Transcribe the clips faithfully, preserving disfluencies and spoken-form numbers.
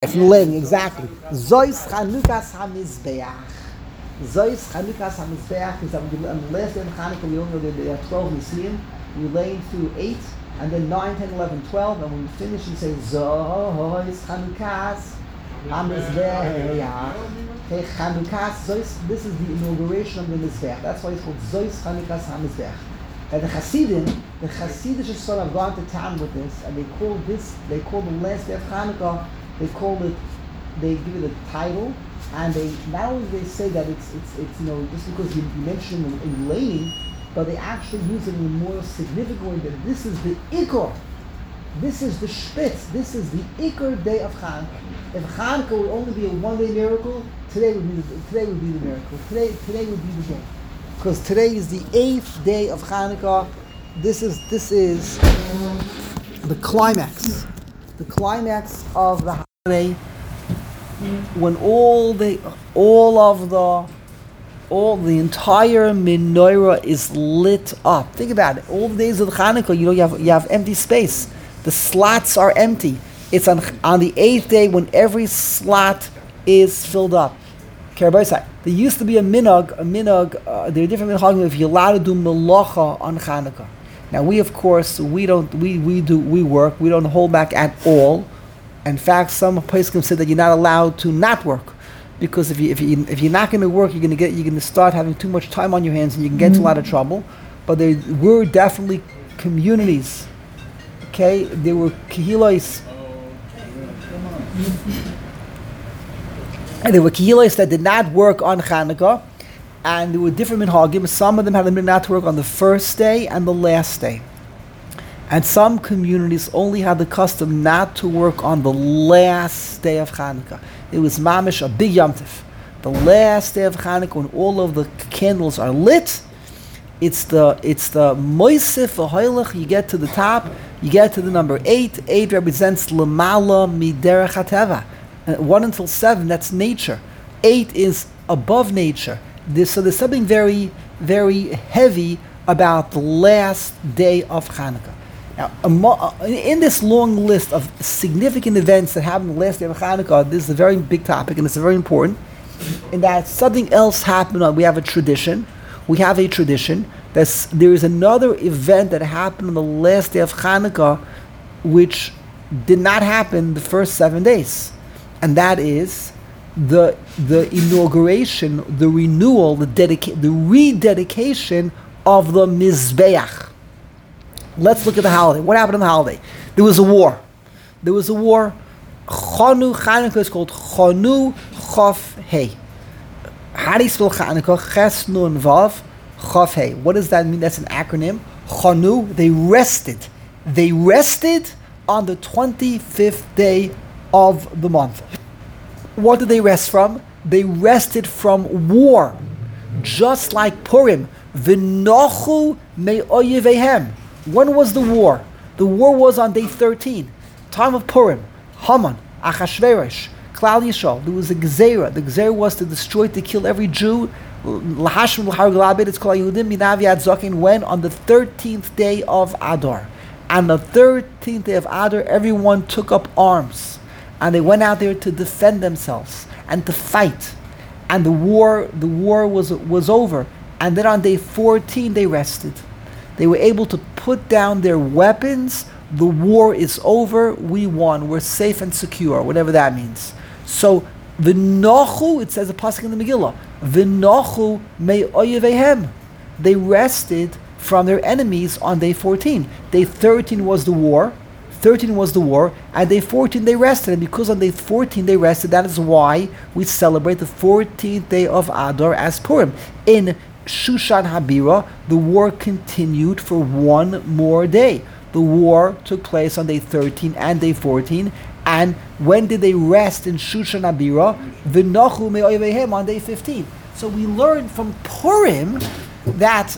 From learning, exactly. Zois Chanukas HaMizbeach. Zois Chanukas HaMizbeach is on the last day of Hanukkah, we only know there are twelve Nisim. We lay through eight, and then nine, ten, eleven, twelve, and when we finish, we say Zois Chanukas HaMizbeach. Okay, Chanukas, Zois, this is the inauguration of the Mizbeach. That's why it's called Zois Chanukas HaMizbeach. And the Hasidim, the Hasidic sort of gone to town with this, and they call this, they call the last day of Hanukkah, they call it, they give it a title, and they not only they say that it's it's it's you know just because you, you mention in, in laning, but they actually use it in a more significant way that this is the ikor, this is the spitz, this is the ikor day of Hanukkah. If Hanukkah would only be a one-day miracle, today would be the, today would be the miracle. Today today would be the day, because today is the eighth day of Hanukkah. This is this is the climax, the climax of the holiday, when all the all of the all the entire menorah is lit up. Think about it. All the days of Hanukkah, you know, you have you have empty space. The slots are empty. It's on on the eighth day when every slot is filled up. There used to be a minhag, a minhag. Uh, there are different minhagim if you're allowed to do melacha on Hanukkah. Now we, of course, we don't we we do we work. We don't hold back at all. In fact, some poskim said that you're not allowed to not work, because if you if you if you're not going to work, you're going to get you're going to start having too much time on your hands, and you can get into a lot of trouble. But there were definitely communities. Okay, there were kehilos, and there were kehilos that did not work on Hanukkah, and there were different minhagim. Some of them had the not to work on the first day and the last day. And some communities only had the custom not to work on the last day of Hanukkah. It was mamish, a big Yom Tov. The last day of Hanukkah, when all of the candles are lit, it's the it's the moisif v'hoilach. You get to the top, you get to the number eight. Eight represents lemala miderech hateva. One until seven, that's nature. Eight is above nature. This, so there's something very, very heavy about the last day of Hanukkah. Now, in this long list of significant events that happened the last day of Hanukkah, this is a very big topic, and it's very important, in that something else happened. We have a tradition. We have a tradition. That's, there is another event that happened on the last day of Hanukkah, which did not happen the first seven days. And that is the the inauguration, the renewal, the dedica- the rededication of the Mizbeach. Let's look at the holiday. What happened on the holiday? There was a war. There was a war. Chanu, Chanukah is called Chanu Chof Hey. How do you spell Chanukah? Ches Nun Vav Chof Hey. What does that mean? That's an acronym. Chanu, they rested. They rested on the twenty-fifth day of the month. What did they rest from? They rested from war. Just like Purim. V'nochu me'oyevehem. When was the war? The war was on day thirteen, time of Purim. Haman, Achashverosh, Klal Yisrael. There was a Gezerah. The Gezerah was to destroy, to kill every Jew. Lahashim l'harg l'abed. It's called Yehudim minav yad zaken. When on the thirteenth day of Adar, on the thirteenth day of Adar, everyone took up arms, and they went out there to defend themselves and to fight. And the war, the war was was over. And then on day fourteen, they rested. They were able to put down their weapons. The war is over. We won. We're safe and secure, whatever that means. So, v'nochu, it says a pasuk in the Megillah, v'nochu me'oyevehem. They rested from their enemies on day fourteen. Day thirteen was the war. thirteen was the war. And day fourteen they rested. And because on day fourteen they rested, that is why we celebrate the fourteenth day of Adar as Purim. In Shushan Habira, the war continued for one more day. The war took place on day thirteen and day fourteen. And when did they rest in Shushan Habira? V'nochu me'oyevehem on day fifteen. So we learned from Purim that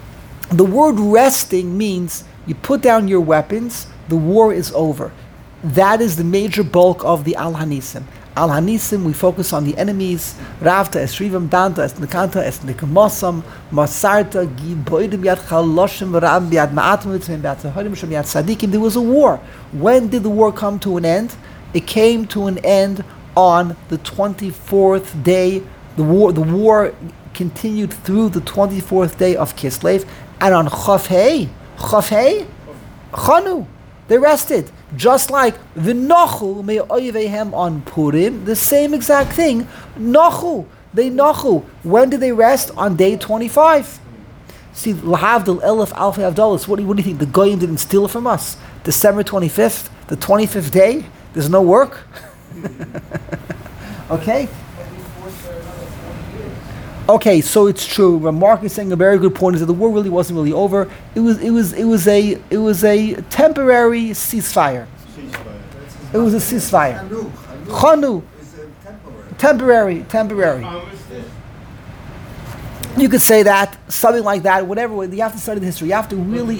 the word resting means you put down your weapons, the war is over. That is the major bulk of the Al Hanisim. Al Hanisim, we focus on the enemies. Ravta, Esrivam, Danta, Esnikanta, Esnikamosam, Masarta, Giboidim Yad Chaloshim, Ram Yad Ma'atim, Yad Sahodim, Shem Yad Sadikim. There was a war. When did the war come to an end? It came to an end on the twenty-fourth day. The war, the war continued through the twenty-fourth day of Kislev, and on Chaf Hei, Chaf Hei, Chanu, they rested. Just like V'nochu me'oivehem on Purim, the same exact thing. Nochu, they nochu. When did they rest? On day twenty-five. See, Lahavdil Elif Alfei Avdalis. What do you, what do you think? The Goyim didn't steal it from us. December twenty-fifth, the twenty-fifth day. There's no work. Okay. Okay, so it's true. Mark is saying a very good point. Is that the war really wasn't really over. It was. It was. It was a. It was a temporary ceasefire. It was a ceasefire. Chanu. Temporary. Temporary. You could say that, something like that, whatever. You have to study the history. You have to really.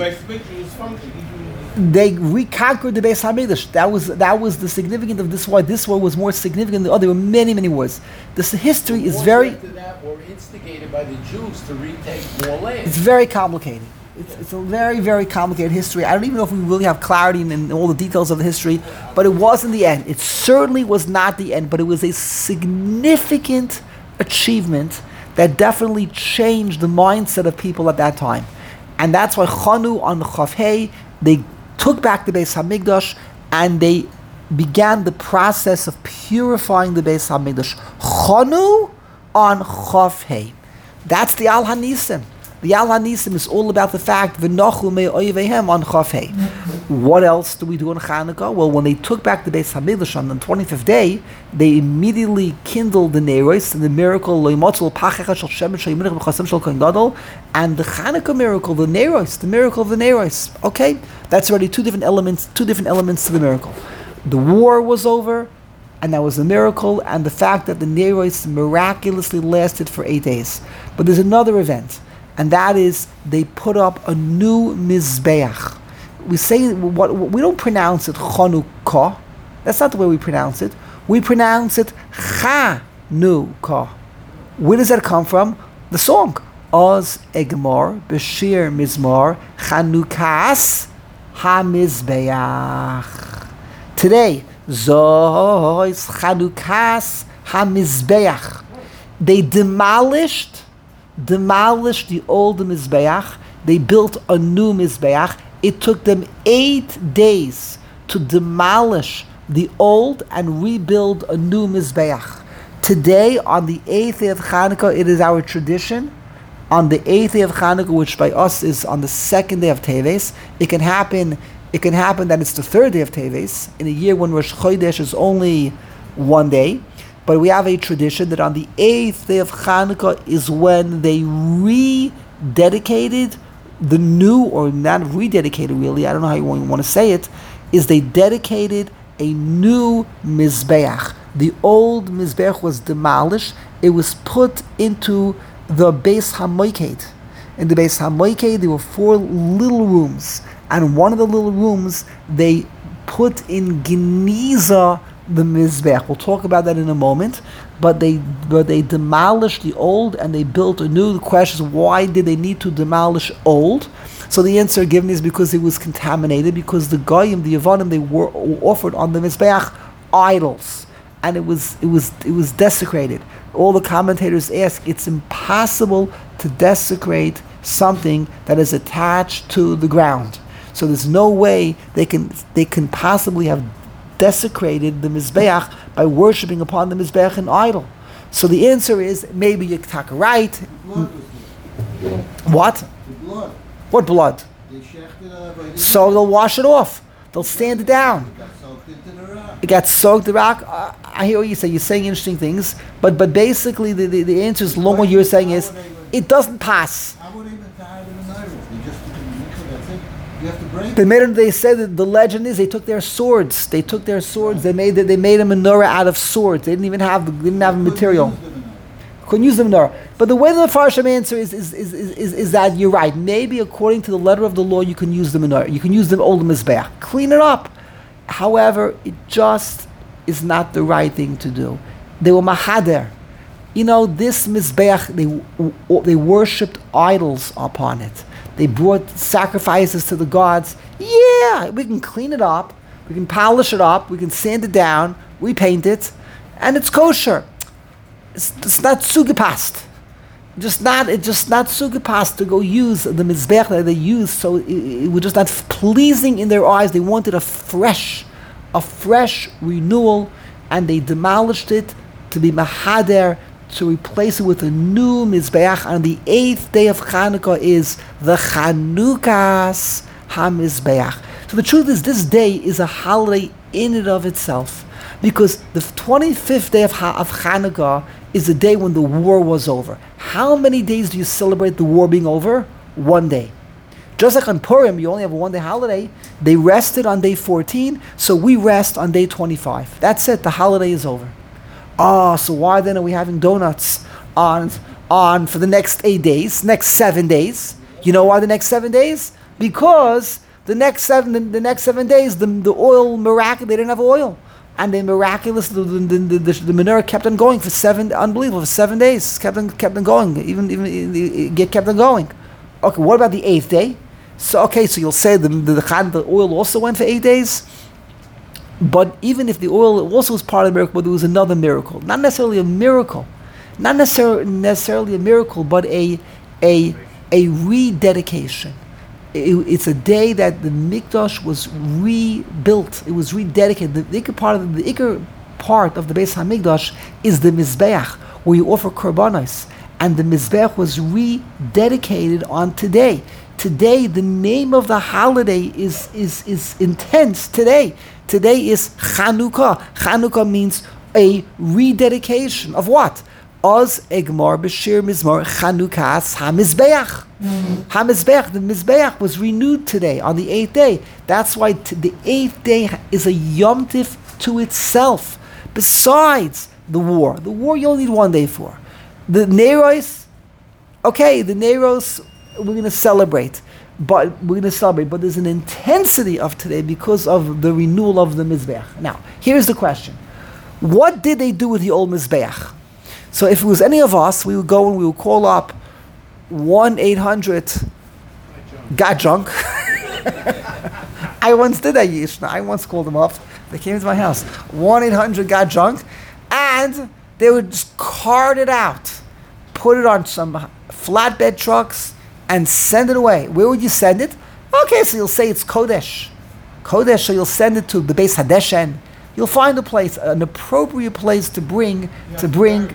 They reconquered the Beis Hamikdash. That was that was the significance of this war. This war was more significant than the other. There were many, many wars. This history is very. After that were instigated by the Jews to retake more land. It's very complicated. It's, it's a very, very complicated history. I don't even know if we really have clarity in, in all the details of the history, but it wasn't the end. It certainly was not the end, but it was a significant achievement that definitely changed the mindset of people at that time. And that's why Chanu on Chaf Hei, they took back the Beis Hamikdash and they began the process of purifying the Beis Hamikdash. Chanu on Chaf Hei. That's the Al Hanisim. The Al Hanisim is all about the fact V'nochu me'oivehem on Chaf Hei. What else do we do on Chanukah? Well, when they took back the Beis Hamikdash on the twenty-fifth day, they immediately kindled the Neiros and the miracle Loimotzel Pachecha Shel Shemen Sheyimunich B'Chasem Shel Kohen Gadol, and the Chanukah miracle, the Neiros, the miracle of the Neiros. Okay, that's already two different elements. Two different elements to the miracle. The war was over, and that was a miracle, and the fact that the Neiros miraculously lasted for eight days. But there's another event. And that is, they put up a new Mizbeach. We say, what we don't pronounce it Chanukah. That's not the way we pronounce it. We pronounce it Chanukah. Where does that come from? The song. Oz Egmar, Bashir Mizmar, Chanukas HaMizbeach. Today, Zois Chanukas HaMizbeach. They demolished demolished the old Mizbeach. They built a new Mizbeach. It took them eight days to demolish the old and rebuild a new Mizbeach. Today, on the eighth day of Chanukah, it is our tradition. On the eighth day of Chanukah, which by us is on the second day of Teves, it can happen. It can happen that it's the third day of Teves in a year when Rosh Chodesh is only one day. But we have a tradition that on the eighth day of Chanukah is when they rededicated the new, or not rededicated really, I don't know how you want to say it, is they dedicated a new Mizbeach. The old Mizbeach was demolished. It was put into the Beis HaMoiked. In the Beis HaMoiked, there were four little rooms. And one of the little rooms, they put in Geniza the Mizbeach. We'll talk about that in a moment. But they but they demolished the old and they built a new. The question is, why did they need to demolish old? So the answer given is because it was contaminated, because the Goyim, the Yevonim, they were offered on the Mizbeach idols. And it was it was it was desecrated. All the commentators ask, it's impossible to desecrate something that is attached to the ground. So there's no way they can they can possibly have desecrated the Mizbeach by worshipping upon the Mizbeach an idol. So the answer is, maybe you're right. What? The blood. What blood? They shechted uh, by the So they'll wash it off. They'll sand it down. It got soaked into the rock. It got soaked the rock. Uh, I hear what you say. You're saying interesting things, but but basically the, the, the answer is, long what you're saying is, it doesn't pass. I would even tie them in the knife. They just took them mix it, that's it. You have to break They it. made them. They said that the legend is they took their swords. They took their swords. They made they made a menorah out of swords. They didn't even have the, didn't have Couldn't material. use them in there. Couldn't use the menorah. But the way the Farshim answer is is, is, is, is is that you're right. Maybe according to the letter of the law, you can use the menorah. You can use the old Mizbeach. Clean it up. However, it just is not the right thing to do. They were mahader. You know, this Mizbeach, they they worshipped idols upon it. They brought sacrifices to the gods. Yeah, we can clean it up. we can polish it up, we can sand it down, we paint it, and it's kosher. It's, it's not sugepast. Just not, it's just not sugepast to go use the mizbech that they use, so it, it was just not pleasing in their eyes. They wanted a fresh, a fresh renewal, and they demolished it to be mahader, to replace it with a new mizbeach. On the eighth day of Chanukah is the Chanukas HaMizbeach. So the truth is, this day is a holiday in and of itself, because the twenty-fifth day of, ha- of Chanukah is the day when the war was over. How many days do you celebrate the war being over? One day. Just like on Purim, you only have a one-day holiday. They rested on day fourteen, so we rest on day twenty-five. That's it. The holiday is over. Oh, so why then are we having donuts on on for the next eight days, next seven days? You know why the next seven days? Because the next seven, the, the next seven days, the the oil miracle, they didn't have oil, and they miraculous the the, the, the, the menorah kept on going for seven, unbelievable, for seven days, kept on kept on going, even even it, it kept on going. Okay, what about the eighth day? So okay, so you'll say the the, the, the oil also went for eight days. But even if the oil also was part of the miracle, but there was another miracle. Not necessarily a miracle. Not necessarily necessarily a miracle, but a a a rededication. It, it's a day that the Mikdash was rebuilt. It was rededicated. The, the ikar part of the, the ikar part of the Beis Hamikdash is the Mizbeach, where you offer korbanos. And the Mizbeach was rededicated on today. Today, the name of the holiday is, is, is intense today. Today is Chanukah. Chanukah means a rededication of what? Oz Egmar B'Shir Mizmor Chanukas HaMizbeach. HaMizbeach, the Mizbeach was renewed today on the eighth day. That's why t- the eighth day is a Yom Tif to itself. Besides the war. The war you only need one day for. The Neiros, okay, the Neiros, we're going to celebrate, but we're going to celebrate. But there's an intensity of today because of the renewal of the Mizbeach. Now, here's the question: what did they do with the old Mizbeach? So, if it was any of us, we would go and we would call up one eight hundred got junk. I once did that, Yishna. I once called them up. They came to my house. one eight hundred got junk, and they would just cart it out, put it on some flatbed trucks, and send it away. Where would you send it? Okay, so you'll say it's Kodesh. Kodesh, so you'll send it to the Beis Hadeshen. You'll find a place, an appropriate place to bring, to bring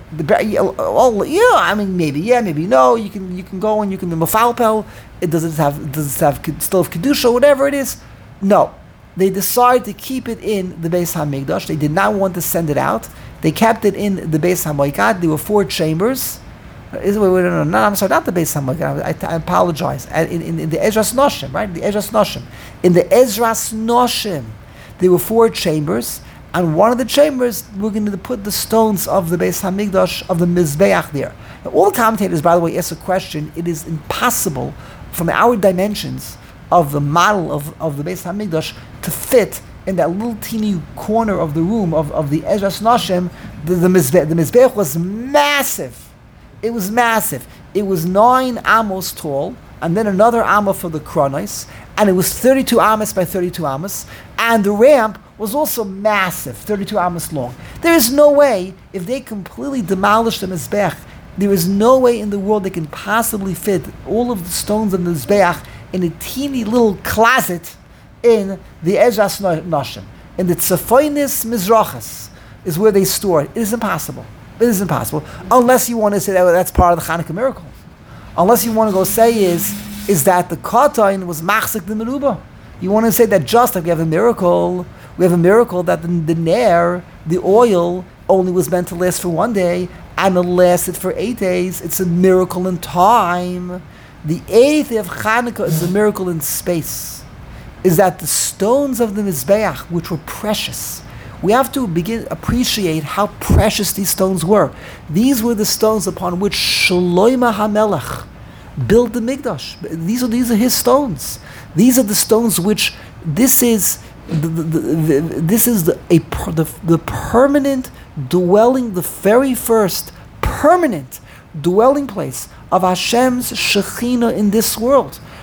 the, oh, yeah, I mean, maybe, yeah, maybe no. You can, you can go and you can be mafalpel. It doesn't have, does it have still have kedusha, whatever it is. No, they decided to keep it in the Beis Hamikdash. They did not want to send it out. They kept it in the Beis Hamoikad. There were four chambers. Is, wait, wait, no, no, I'm sorry, not the Beis Hamoikad. I, I apologize. In, in, in the Ezras Noshim, right? The Ezras Noshim. In the Ezras Noshim, there were four chambers, and one of the chambers we're going to put the stones of the Beis Hamikdash, of the Mizbeach there. Now, all the commentators, by the way, ask a question. It is impossible from our dimensions of the model of, of the Beis Hamikdash to fit in that little teeny corner of the room of, of the Ezras Noshim. The, the, Mizbeach, the Mizbeach was massive. It was massive. It was nine amos tall, and then another amma for the kronos, and it was thirty-two amos by thirty-two amos, and the ramp was also massive, thirty-two amos long. There is no way, if they completely demolished the Mizbeach, there is no way in the world they can possibly fit all of the stones of the Mizbeach in a teeny little closet in the Ezras Noshim. In the Tzefonis Mizrachas is where they store it. It is impossible. It is impossible. Unless you want to say that that's part of the Hanukkah miracle. Unless you want to go say is, is that the Katan was machzik the meruba. You want to say that just like we have a miracle, we have a miracle that the, the nair, the oil, only was meant to last for one day, and it lasted for eight days. It's a miracle in time. The eighth day of Hanukkah is a miracle in space. Is that the stones of the Mizbeach, which were precious, we have to begin appreciate how precious these stones were. These were the stones upon which Shlomo HaMelech built the Mikdash. These are these are his stones. These are the stones which this is the, the, the, the, this is the a the, the permanent dwelling, the very first permanent dwelling place of Hashem's Shekhinah in this world.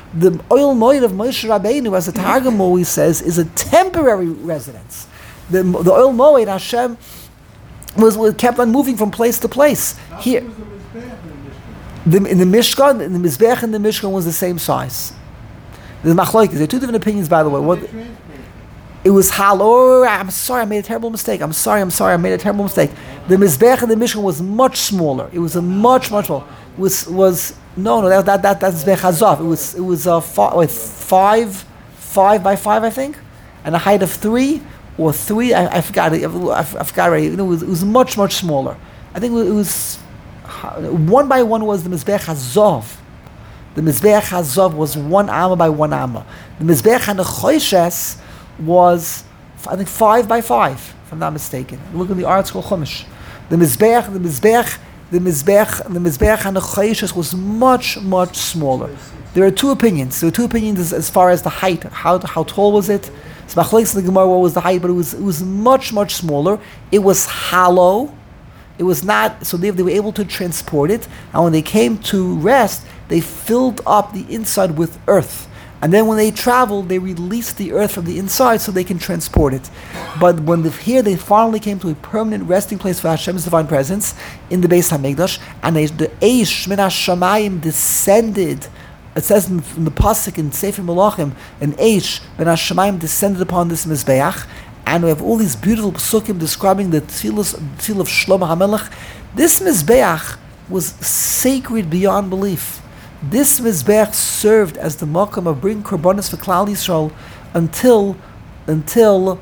The oil moed of Moshe Rabbeinu, as the Targum always says, is a temporary residence. The, the oil moed, Hashem, was, was kept on moving from place to place. Here, the, in the Mishkan, in the Mizbech and the Mishkan was the same size. The Machlokes, there are two different opinions, by the way. What, it was hollow. I'm sorry, I made a terrible mistake. I'm sorry, I'm sorry, I made a terrible mistake. The Mizbech and the Mishkan was much smaller. It was a much, much smaller. It was, was no, no, that, that, that that's Mizbech Hazov. It was, it was uh, five, wait, five, five by five, I think, and a height of three or three. I, I forgot. I, I forgot already. It was, it was much, much smaller. I think it was one by one was the Mizbech Hazov. The Mizbech Hazov was one amma by one amma. The Mizbech HaNechoshes was, I think, five by five, if I'm not mistaken. Look at the article Chumash. The Mizbech, the Mizbech, the Mizbech, the Mizbech HaNechoshes was much, much smaller. There are two opinions. There are two opinions as, as far as the height. How how tall was it? It's Machlokes in the Gemara what was the height, but it was it was much, much smaller. It was hollow. It was not, so they, they were able to transport it. And when they came to rest, they filled up the inside with earth. And then when they traveled, they released the earth from the inside so they can transport it. But when the, here they finally came to a permanent resting place for Hashem's divine presence in the Beis HaMikdash, and they, the Eish Min HaShamayim descended. It says in, in the Pasuk in Sefer Melachim, an Eish Min HaShamayim descended upon this Mizbeach. And we have all these beautiful psukim describing the tefillah of Shlomo HaMelech. This Mizbeach was sacred beyond belief. This Mizbeach served as the makam of bringing korbanos for Klal Yisrael until, until,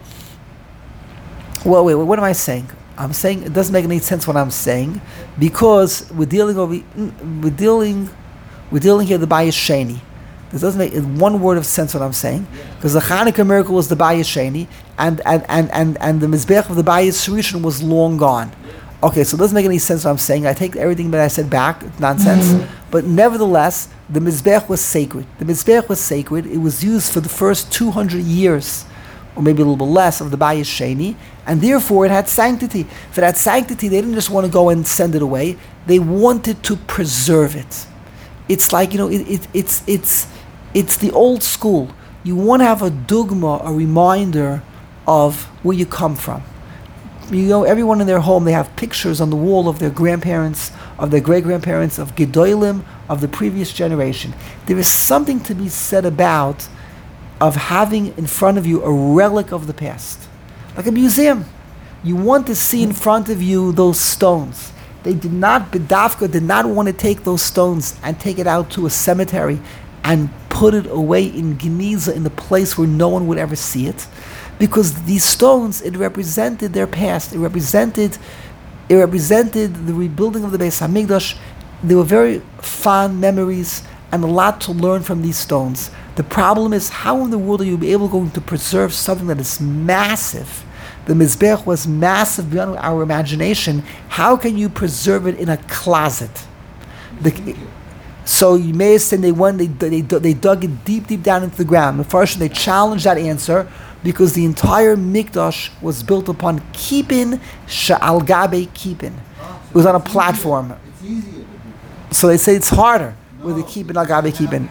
well, wait, wait, what am I saying? I'm saying, it doesn't make any sense what I'm saying, because we're dealing over, we're dealing, we're dealing here the Bayis Sheni. This doesn't make one word of sense what I'm saying, because the Hanukkah miracle was the Bayis Sheni, and and, and, and, and the Mizbech of the Bayis Rishon was long gone. Okay, so it doesn't make any sense what I'm saying. I take everything that I said back, it's nonsense. Mm-hmm. But nevertheless, the Mizbech was sacred. The Mizbech was sacred. It was used for the first two hundred years, or maybe a little bit less, of the Bayis Sheni, and therefore it had sanctity. For that sanctity, they didn't just want to go and send it away. They wanted to preserve it. It's like, you know, it, it, it's it's it's the old school. You want to have a dogma, a reminder of where you come from. You know, everyone in their home, they have pictures on the wall of their grandparents, of their great-grandparents, of Gedolim, of the previous generation. There is something to be said about of having in front of you a relic of the past. Like a museum. You want to see in front of you those stones. They did not, B'davka did not want to take those stones and take it out to a cemetery and put it away in Geniza, in the place where no one would ever see it. Because these stones, it represented their past. It represented, it represented the rebuilding of the Beis HaMikdash. There were very fond memories and a lot to learn from these stones. The problem is, how in the world are you able going to preserve something that is massive? The Mizbech was massive beyond our imagination. How can you preserve it in a closet? The, so you may have said they went, they, they, they dug it deep, deep down into the ground. First, they challenged that answer, because the entire Mikdash was built upon Kipin Sha'al Gabe Kipin. It was on a platform. It's easier. So they say it's harder with the Kipin Al Gabe Kipin.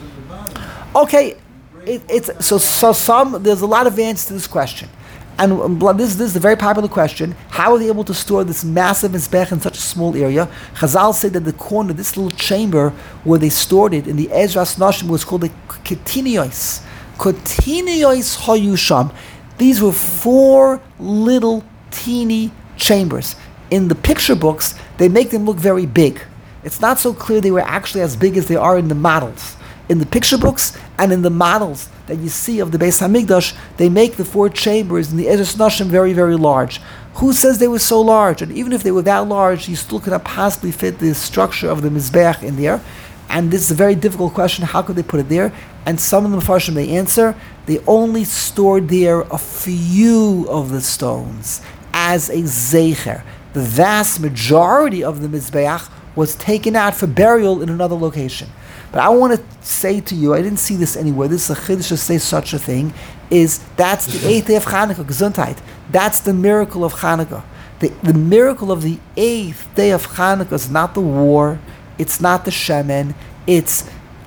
Okay, it, it's so so some. There's a lot of answers to this question, and um, this this is a very popular question. How are they able to store this massive mizbech in such a small area? Chazal say that the corner, this little chamber where they stored it in the Ezras Nashim, was called the Ketinios. Kotinios Hayusham. These were four little teeny chambers. In the picture books, they make them look very big. It's not so clear they were actually as big as they are in the models. In the picture books and in the models that you see of the Beis HaMikdash, they make the four chambers in the Ezras Nashim very, very large. Who says they were so large? And even if they were that large, you still could not possibly fit the structure of the Mizbeach in there. And this is a very difficult question. How could they put it there? And some of the Mefarshim, they answer, they only stored there a few of the stones as a zecher. The vast majority of the Mizbeach was taken out for burial in another location. But I want to say to you, I didn't see this anywhere, this is a chiddush to say such a thing, is that's the eighth day of Chanukah, Gesundheit. That's the miracle of Chanukah. The, the miracle of the eighth day of Chanukah is not the war, it's not the shemen, it's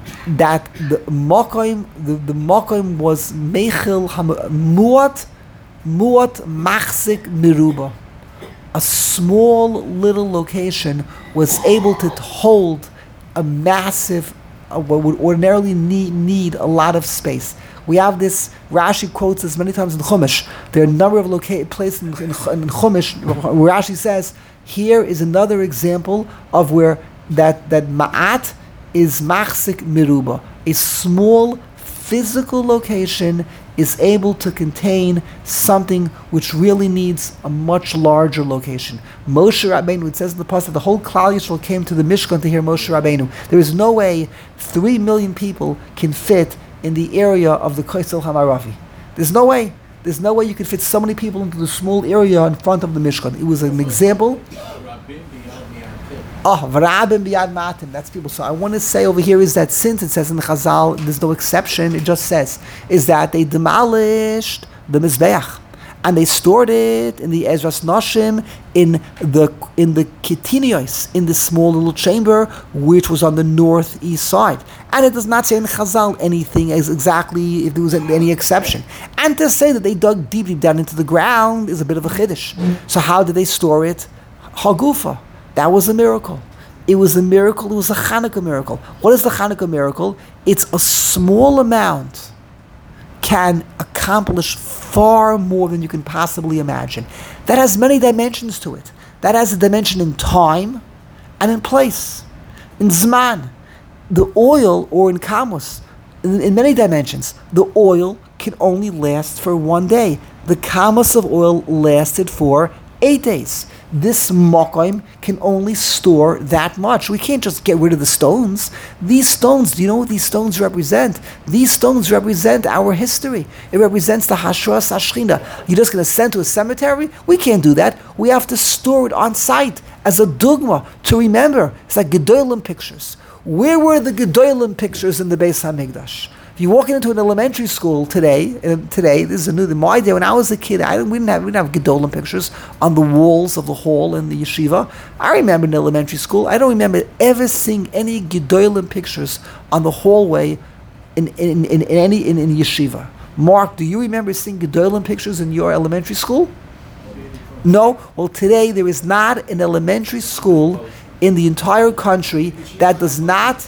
that the Mokoim, the, the Mokoim was Mechil Muat, Muat Machzik Miruba. A small little location was able to hold a massive, uh, what would ordinarily need, need a lot of space. We have this, Rashi quotes this many times in Chumash. There are a number of loca- places in, in, in Chumash where Rashi says, here is another example of where that, that Ma'at is Machzik Miruba. A small physical location is able to contain something which really needs a much larger location. Moshe Rabbeinu, it says in the pasuk, the whole Klal Yisrael came to the Mishkan to hear Moshe Rabbeinu. There is no way three million people can fit in the area of the Kosel Hamaravi. There's no way. There's no way you could fit so many people into the small area in front of the Mishkan. It was an example. Oh, V'rabim biyad matim. That's people. So I want to say over here is that since it says in the Chazal, there's no exception. It just says is that they demolished the mizbeach and they stored it in the Ezras Nashim in the in the Kitinios, in the small little chamber which was on the northeast side. And it does not say in Chazal anything as exactly if there was any exception. And to say that they dug deep deep down into the ground is a bit of a chiddush. So how did they store it? Hagufa. That was a miracle. It was a miracle. It was a Hanukkah miracle. What is the Hanukkah miracle? It's a small amount can accomplish far more than you can possibly imagine. That has many dimensions to it. That has a dimension in time and in place, in Zman. The oil, or in Kamos, in, in many dimensions, the oil can only last for one day. The Kamos of oil lasted for eight days. This Mokoim can only store that much. We can't just get rid of the stones. These stones, do you know what these stones represent? These stones represent our history. It represents the Hashras Hashchina. You're just going to send to a cemetery? We can't do that. We have to store it on site as a dogma to remember. It's like Gedolim pictures. Where were the Gedolim pictures in the Beis HaMikdash? If you walk into an elementary school today, and today this is a new. My day when I was a kid, I didn't, we didn't have we didn't have Gedolim pictures on the walls of the hall in the yeshiva. I remember in elementary school, I don't remember ever seeing any Gedolim pictures on the hallway in in, in, in any in, in yeshiva. Mark, do you remember seeing Gedolim pictures in your elementary school? No. Well, today there is not an elementary school in the entire country that does not.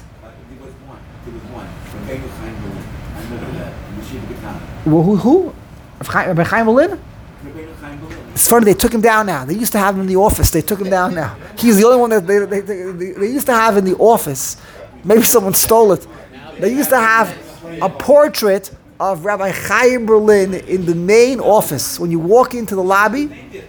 Well, who? Who? Rabbi Chaim Berlin? It's funny, they took him down now. They used to have him in the office. They took him down now. He's the only one that they, they, they, they, they used to have in the office. Maybe someone stole it. They used to have a portrait of Rabbi Chaim Berlin in the main office. When you walk into the lobby,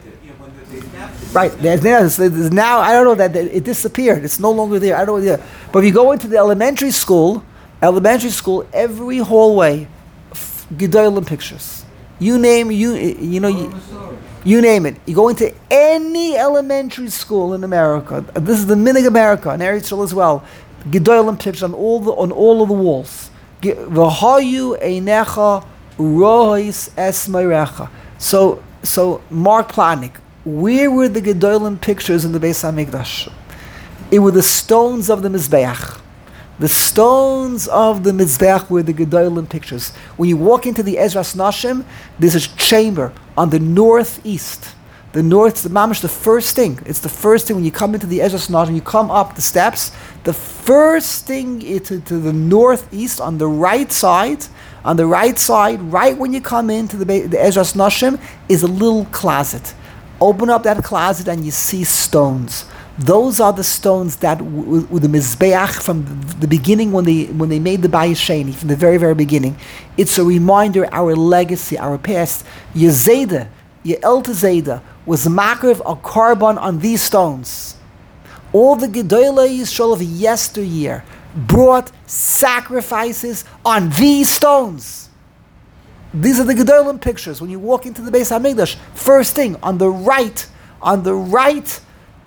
right, there's now, there's now I don't know, that it disappeared. It's no longer there. I don't know. But if you go into the elementary school, elementary school, every hallway, Gedolim pictures. You name you you know you, you name it. You go into any elementary school in America. This is the Minig America and Eretz Yisrael as well. Gedolim pictures on all the on all of the walls. V'hayu einecha rois esmeirecha. So so Mark Plotnik, where were the Gedolim pictures in the Beis HaMikdash? It were the stones of the Mizbeach. The stones of the Mizbeach were the Gedolim pictures. When you walk into the Ezras Nashim, there's a chamber on the northeast. The north, the mamish, the first thing. It's the first thing when you come into the Ezras Nashim, you come up the steps. The first thing is to, to the northeast on the right side. On the right side, right when you come into the, the Ezras Nashim, is a little closet. Open up that closet and you see stones. Those are the stones that with the Mizbeach from the beginning when they when they made the Bayis Sheni, from the very, very beginning. It's a reminder, our legacy, our past. Yezeda, Ye'el Zeda, was makrav a carbon on these stones. All the Gedolei Yisrael of yesteryear brought sacrifices on these stones. These are the Gedolim pictures. When you walk into the Beis HaMikdash, first thing, on the right, on the right,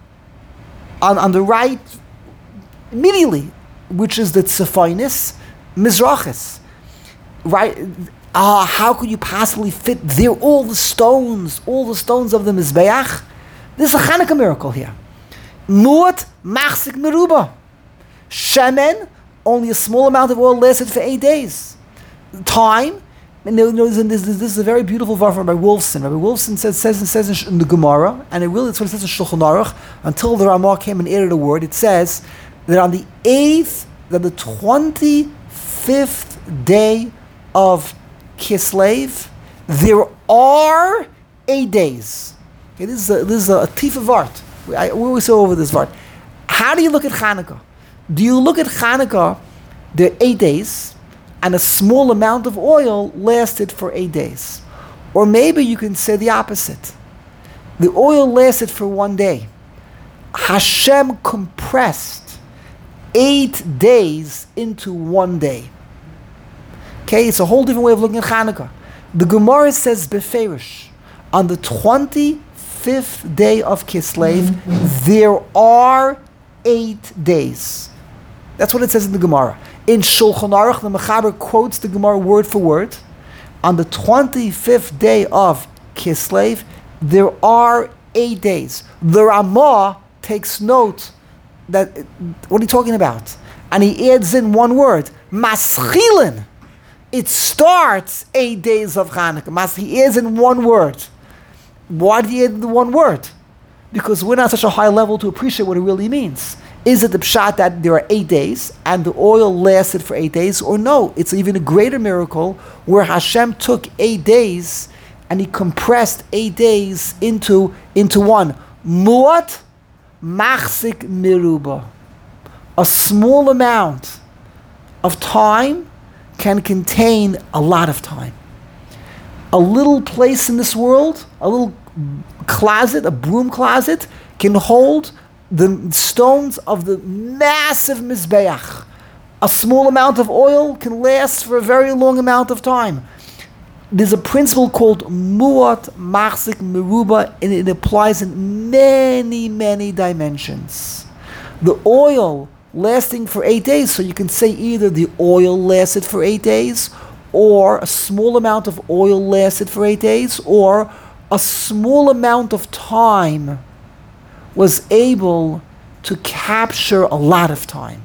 On, on the right, immediately, which is the Tzefainis, Mizrachis. Right? Ah, how could you possibly fit there all the stones, all the stones of the Mizbeach? This is a Hanukkah miracle here. Muat Machzik Meruba. Shemen only a small amount of oil lasted for eight days. Time, and there- there's- this, this, this is a very beautiful verse from Rabbi Wolfson. Rabbi Wolfson says, says, says in the Gemara, and it really, it's what it says in Shulchan Aruch, until the Ramah came and added a word, it says that on the eighth, that the twenty-fifth day of Kislev, there are eight days. Okay, this is a, this is a, a tifa vart. We, I, we always go over this vart. How do you look at Hanukkah? Do you look at Hanukkah, there are eight days, and a small amount of oil lasted for eight days? Or maybe you can say the opposite. The oil lasted for one day. Hashem compressed eight days into one day. Okay, it's a whole different way of looking at Hanukkah. The Gemara says beferish, on the twenty-fifth day of Kislev, there are eight days. That's what it says in the Gemara. In Shulchan Aruch, the Mechaber quotes the Gemara word for word. On the twenty-fifth day of Kislev, there are eight days. The Ramah takes note that, what are you talking about? And he adds in one word, maschilin. It starts eight days of Hanukkah. Mas, he adds in one word. Why did he add the one word? Because we're not such a high level to appreciate what it really means. Is it the pshat that there are eight days and the oil lasted for eight days? Or no, it's even a greater miracle where Hashem took eight days and he compressed eight days into, into one. Muat machzik miruba. A small amount of time can contain a lot of time. A little place in this world, a little closet, a broom closet, can hold the stones of the massive Mizbeach. A small amount of oil can last for a very long amount of time. There's a principle called Muat Machzik Meruba, and it applies in many, many dimensions. The oil lasting for eight days, so you can say either the oil lasted for eight days, or a small amount of oil lasted for eight days, or a small amount of time was able to capture a lot of time.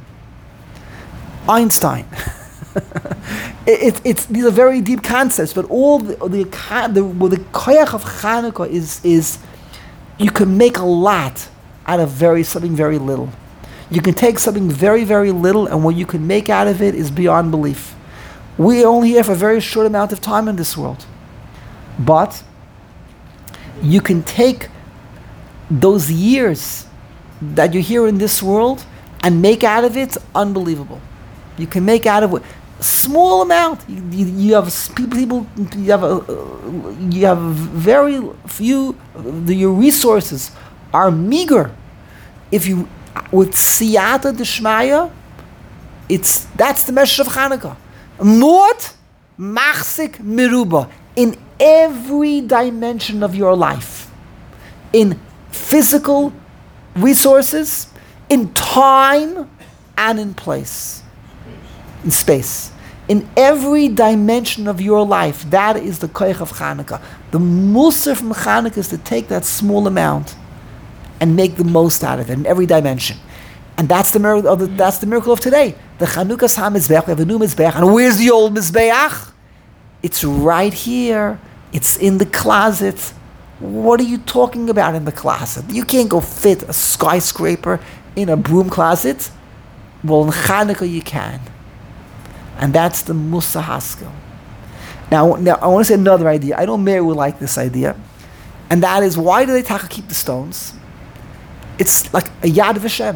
Einstein. it, it, it's these are very deep concepts, but all the the the, well, the koyach of Hanukkah is is you can make a lot out of very something very little. You can take something very very little, and what you can make out of it is beyond belief. We are only here for a very short amount of time in this world, but you can take those years that you're here in this world and make out of it unbelievable. You can make out of it small amount. You, you, you have people, people. You have a, you have very few. The, your resources are meager. If you with siyata d'shmaya, it's that's the message of Hanukkah. Mort machzik miruba in every dimension of your life, in physical resources, in time, and in place, in space. In every dimension of your life, that is the koich of Hanukkah. The musar from Hanukkah is to take that small amount and make the most out of it in every dimension. And that's the miracle of the, that's the miracle of today. The Chanukas HaMizbeach, we have a new Mizbeach. And where's the old Mizbeach? It's right here. It's in the closet. What are you talking about in the closet? You can't go fit a skyscraper in a broom closet. Well, in Hanukkah you can. And that's the Musa Haskell. Now, now I want to say another idea. I know Mary would like this idea. And that is, why do they taka keep the stones? It's like a Yad Vashem.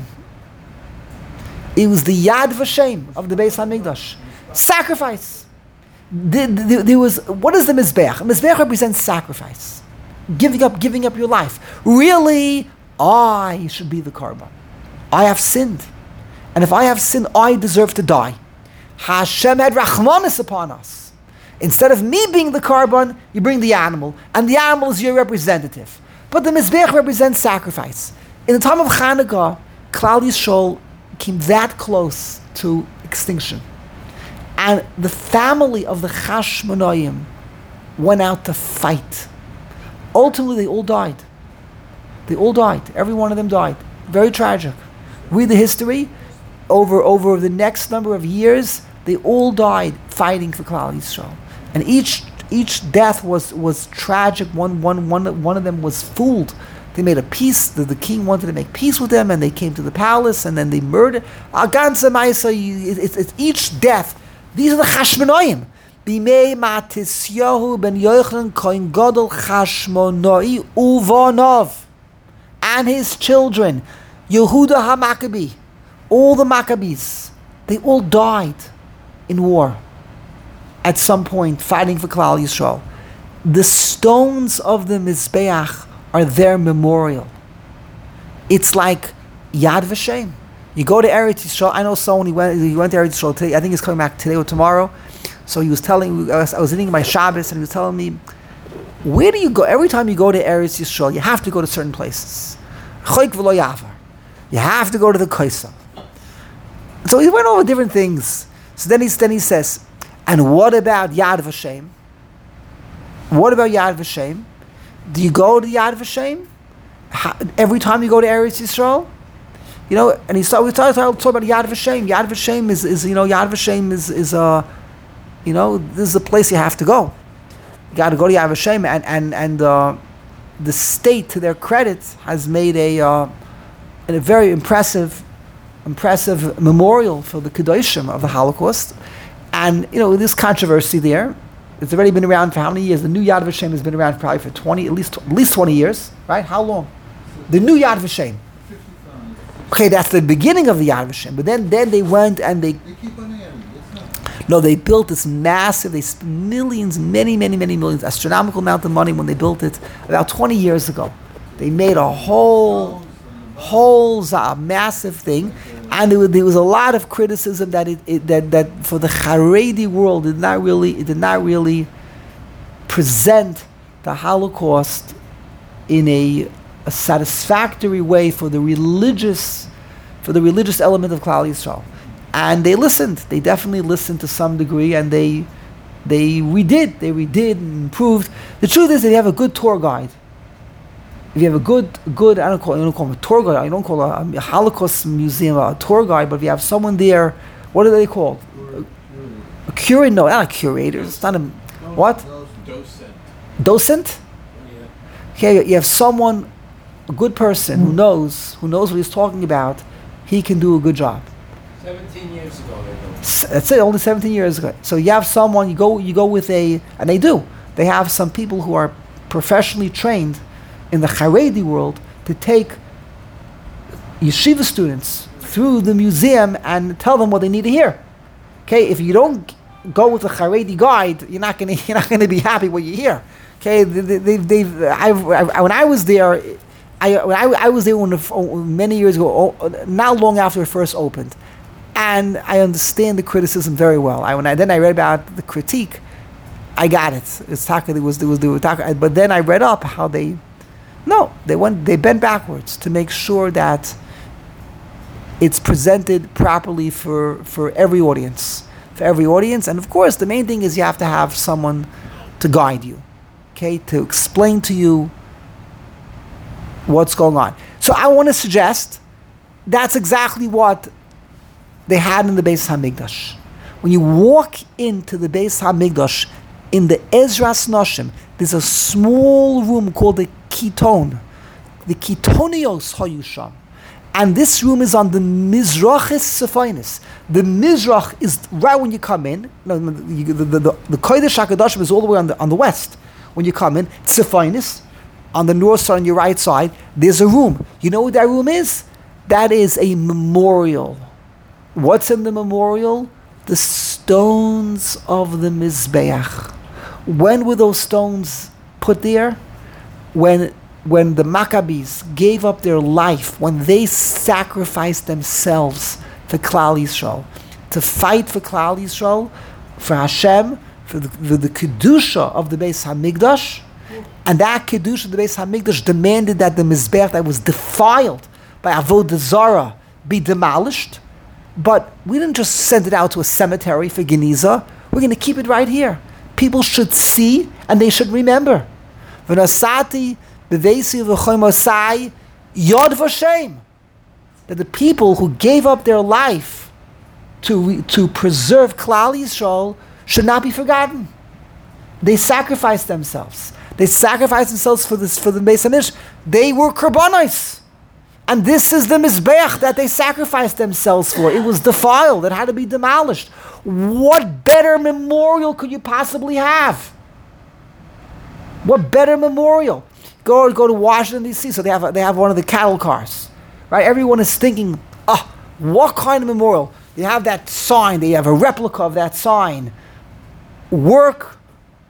It was the Yad Vashem of the Beis HaMikdash. Sacrifice. There, there, there was, what is the Mizbeach? Mizbeach represents sacrifice. Giving up, giving up your life. Really, I should be the Karban. I have sinned. And if I have sinned, I deserve to die. Hashem had Rachmanis upon us. Instead of me being the Karban, you bring the animal. And the animal is your representative. But the Mizbeach represents sacrifice. In the time of Hanukkah, Klal Yisrael came that close to extinction. And the family of the Chashmonaim went out to fight. Ultimately, they all died. They all died. Every one of them died. Very tragic. Read the history. over over the next number of years, they all died fighting for Klal Yisrael, and each each death was was tragic. One one one one of them was fooled. They made a peace. The, the king wanted to make peace with them, and they came to the palace, and then they murdered. Aganza Maisa, it's, it's each death. These are the Chashmonoim. Bimei Matisyahu ben Yochanan Kohen Gadol Chashmonoi Uvanov, and his children, Yehuda HaMaccabee, all the Maccabees, they all died in war at some point fighting for Klal Yisrael. The stones of the Mizbeach are their memorial. It's like Yad Vashem. You go to Eretz Yisrael. I know someone, he went, he went to Eretz Yisrael today. I think he's coming back today or tomorrow. So he was telling, I was, I was eating my Shabbos, and he was telling me, where do you go? Every time you go to Eretz Yisrael, you have to go to certain places. Choik v'lo yavar. You have to go to the Kaisel. So he went over different things. So then he, then he says, and what about Yad Vashem? What about Yad Vashem? Do you go to Yad Vashem How, every time you go to Eretz Yisrael? You know, and he started, we started talking about Yad Vashem. Yad Vashem is, is, you know, Yad Vashem is, is a, you know, this is a place you have to go. You got to go to Yad Vashem, and, and, and uh, the state, to their credit, has made a, uh, a very impressive, impressive memorial for the Kedoshim of the Holocaust. And, you know, this controversy there, it's already been around for how many years? The new Yad Vashem has been around probably for twenty, at least at least twenty years, right? How long? The new Yad Vashem. Okay, that's the beginning of the Yad Vashem. But then, then they went and they. They keep on adding. It's not. No, they built this massive. They spent millions, many, many, many millions, astronomical amount of money when they built it about twenty years ago. They made a whole, whole a massive thing. And there was, there was a lot of criticism that it, it that, that for the Haredi world it did not really it did not really present the Holocaust in a, a satisfactory way for the religious for the religious element of Klal Yisrael. And they listened. They definitely listened to some degree, and they they redid. They redid and improved. The truth is that you have a good tour guide. If you have a good, good, I don't call, I don't call him a tour guide. I don't call a, a Holocaust museum a tour guide. But if you have someone there, what are they called? A, a curator? No, not a curator. It's not a what? Docent. Docent? Yeah. Okay, you have someone, a good person who knows, who knows what he's talking about. He can do a good job. Seventeen years ago they built. S- That's it. Only seventeen years ago. So you have someone. You go. You go with a, and they do. They have some people who are professionally trained in the Haredi world to take yeshiva students through the museum and tell them what they need to hear. Okay, if you don't go with a Haredi guide, you're not gonna you're not gonna be happy what you hear. Okay, they, they, they've I've, I, when I was there, I when I, I was there when the, many years ago, not long after it first opened, and I understand the criticism very well. I when I then I read about the critique, I got it. It's taka. It was there was the taka. But then I read up how they. No, they went. They bent backwards to make sure that it's presented properly for, for every audience, for every audience. And of course, the main thing is you have to have someone to guide you, okay, to explain to you what's going on. So I want to suggest that's exactly what they had in the Beis Hamikdash. When you walk into the Beis Hamikdash in the Ezras Noshim, there's a small room called the Kiton, the Kitonios Hayusham, and this room is on the Mizrachis Sephinis. The Mizrach is right when you come in. No, no, the the the, the Kodesh Hakadoshim is all the way on the on the west. When you come in, Sephinis, on the north side, on your right side, there's a room. You know what that room is? That is a memorial. What's in the memorial? The stones of the Mizbeach. When were those stones put there? When when the Maccabees gave up their life, when they sacrificed themselves for Klal Yisrael, to fight for Klal Yisrael, for Hashem, for the, the, the Kedusha of the Beis HaMikdash, and that Kedusha of the Beis HaMikdash demanded that the Mizbeach that was defiled by Avodah Zarah be demolished. But we didn't just send it out to a cemetery for Geniza. We're going to keep it right here. People should see and they should remember. V'nasati b'veisi v'choimosai yod v'shem. that the people who gave up their life to re- to preserve Klal Yisrael should not be forgotten. They sacrificed themselves. They sacrificed themselves for this for the Beis Hamikdash. They were korbanos, and this is the mizbeach that they sacrificed themselves for. It was defiled. It had to be demolished. What better memorial could you possibly have? What better memorial? Go go to Washington D C. So they have a, they have one of the cattle cars, right? Everyone is thinking, oh, what kind of memorial? They have that sign. They have a replica of that sign. Work,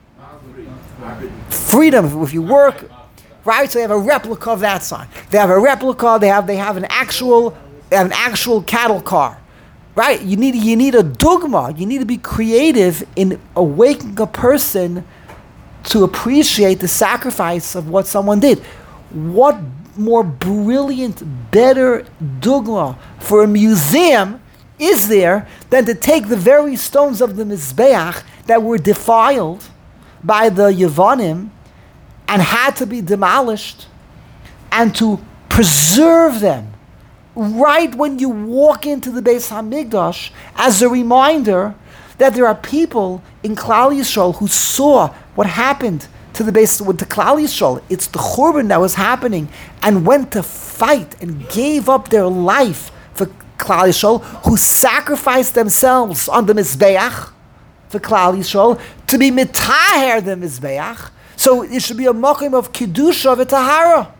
freedom. If you work, right? So they have a replica of that sign. They have a replica. They have they have an actual they have an actual cattle car, right? You need you need a dogma. You need to be creative in awakening a person to appreciate the sacrifice of what someone did. What more brilliant, better dogma for a museum is there than to take the very stones of the Mizbeach that were defiled by the Yevonim and had to be demolished, and to preserve them right when you walk into the Beis Hamikdash as a reminder that there are people in Klal Yisrael who saw what happened to the Beis with the Klal Yisrael. It's the Churban that was happening, and went to fight and gave up their life for Klal Yisrael, who sacrificed themselves on the Mizbeach for Klal Yisrael to be mitaher the Mizbeach. So it should be a mokim of kedusha v'tahara.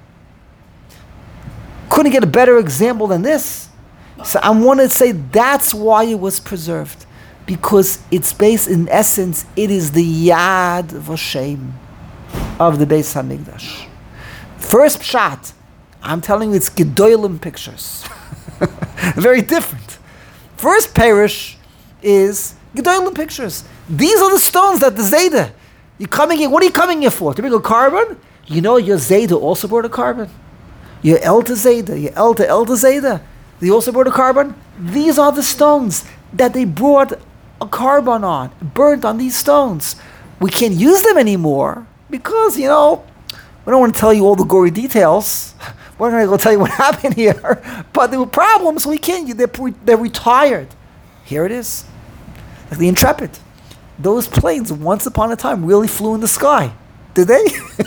Couldn't get a better example than this. So I want to say that's why it was preserved, because it's based, in essence, it is the Yad Vashem of the Beis Hamikdash. First pshat, I'm telling you, it's Gedolim pictures. Very different. First parish is Gedolim pictures. These are the stones that the Zayda. You're coming here, what are you coming here for? To bring a carbon? You know your Zayda also brought a carbon. Your Elta Zayda, your Elta Elta Zayda, they also brought a carbon. These are the stones that they brought a carbon on, burnt on these stones. We can't use them anymore because, you know, we don't want to tell you all the gory details. We're going to go tell you what happened here. But there were problems, so we can't. They're, they're retired. Here it is. Like the Intrepid. Those planes, once upon a time, really flew in the sky. Did they?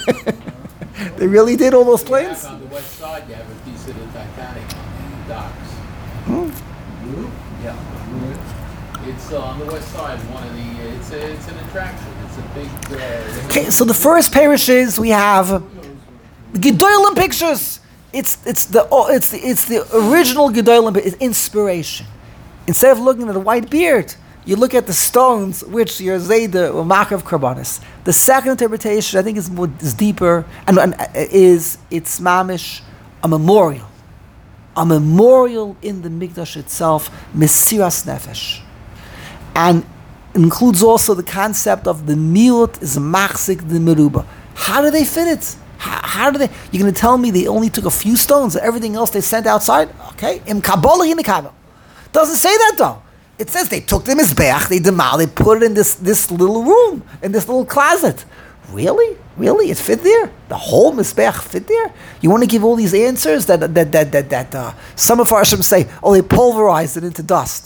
They really did, all those planes? On the west side, you have a piece of the Titanic on the docks. Hmm. Yeah. It's uh, on the west side, one of the, it's, a, it's an attraction. It's a big... Uh, Okay, so the first parishes we have the Gedolim pictures. It's it's the oh, it's the it's the original Gedolim. It's inspiration. Instead of looking at the white beard, you look at the stones, which your Zayda or Makav Karbanis. The second interpretation, I think, is more is deeper and, and uh, is it's mamish, a memorial, a memorial in the Mikdash itself, Mesiras Nefesh, and includes also the concept of the miut is machzik the meruba. How do they fit it? How, how do they? You're going to tell me they only took a few stones, everything else they sent outside? Okay, im kabbalah in the kabbalah. Doesn't say that though. It says they took the mizbeach, they demal, they put it in this this little room, in this little closet. Really, really, it fit there. The whole mizbeach fit there. You want to give all these answers that that that that that uh, some of our Hashem say, oh, they pulverized it into dust.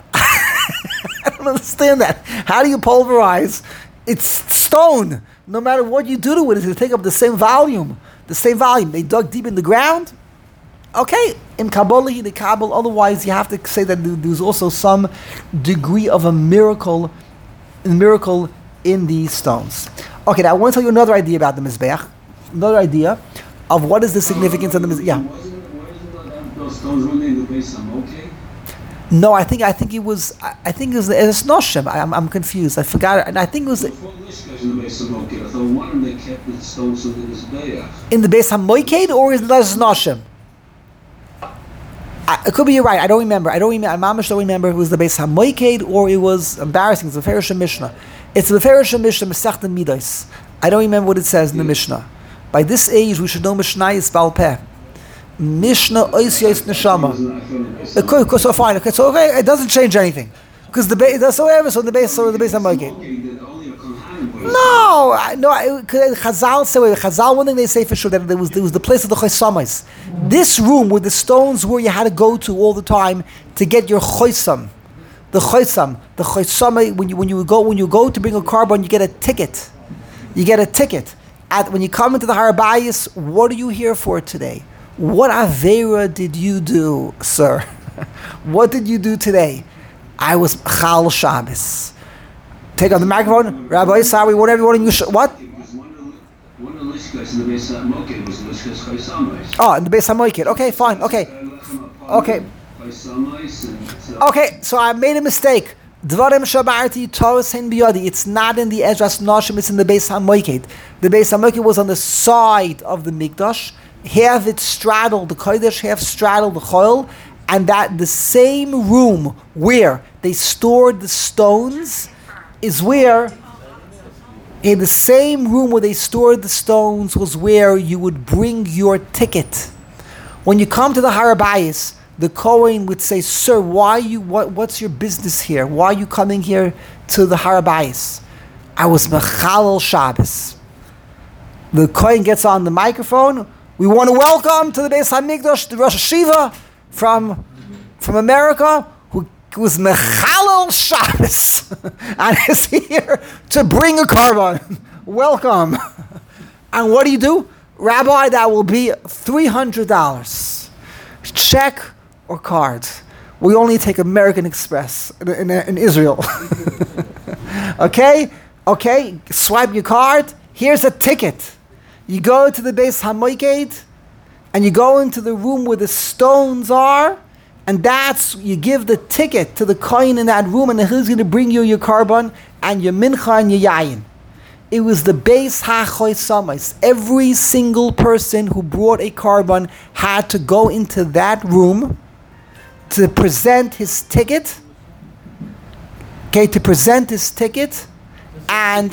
I don't understand that. How do you pulverize? It's stone. No matter what you do to it, it's going to take up the same volume. The same volume. They dug deep in the ground. Okay, in Kabbalah, the Kabbalah. Otherwise, you have to say that there's also some degree of a miracle, a miracle in these stones. Okay, now I want to tell you another idea about the Mizbeach. Another idea of what is the significance of the Mizbeach. Yeah. Those stones were in the base. I'm okay. No, I think I think it was I, I think it was it's Noshem. I, I'm I'm confused. I forgot it. And I think it was In in the Beis Hamoiked or is it Noshem? It could be you're right. I don't remember. I don't remember. I mamish don't remember if it was the Beis Hamoiked or it was embarrassing. It's the Ferish Mishnah. It's the Ferish Mishnah Masechta Midas. I don't remember what it says in the Mishnah. By this age, we should know Mishnah is Baal Peh. Mishnah Ois Yos Neshama. It could, could, so fine. Okay, so okay, it doesn't change anything because the base. That's so ever. So the base. So the base. I'm okay. No, I- no. I- Chazal say, wait, Chazal, one thing they say for sure that there was there was the place of the chosamais. This room where the stones were, you had to go to all the time to get your chosam. The chosam, the chosam. When you when you go when you go to bring a carbon, you get a ticket. You get a ticket. At when you come into the Har Bayis, what are you here for today? What avera did you do, sir? What did you do today? I was Chal Shabbos. Take on the microphone, Rabbi. Sorry, whatever you want. You sh- what? Because one of the one of the lishkas in the Beis HaMoked was lishkas chaysamais. Oh, in the Beis HaMoiked. Okay, fine. Okay, okay. Chaysamais and uh, Okay, so I made a mistake. Dvarim shabarti Torah hein biyadi. It's not in the Ezras Nashim, it's in the Beis HaMoiked. The Beis HaMoiked was on the side of the Mikdash. Half it straddled the Kodesh, half straddled the Choil. And that the same room where they stored the stones is where, in the same room where they stored the stones was where you would bring your ticket. When you come to the Har Bayis, the Kohen would say, "Sir, why you? What, what's your business here? Why are you coming here to the Har Bayis?" I was Mechalel Shabbos. The Kohen gets on the microphone. We want to welcome to the Beis Hamikdash the Rosh Hashiva from from America, who was Mechalel Shabbos and is here to bring a carbon. Welcome. And what do you do? Rabbi, that will be three hundred dollars. Check or card. We only take American Express in, in, in Israel. Okay? Okay? Swipe your card. Here's a ticket. You go to the Beis HaMoiked and you go into the room where the stones are, and that's, you give the ticket to the kohen in that room, and he's going to bring you your carbon and your mincha and your yayin. It was the Beis HaChosamais. Every single person who brought a carbon had to go into that room to present his ticket, okay, to present his ticket, and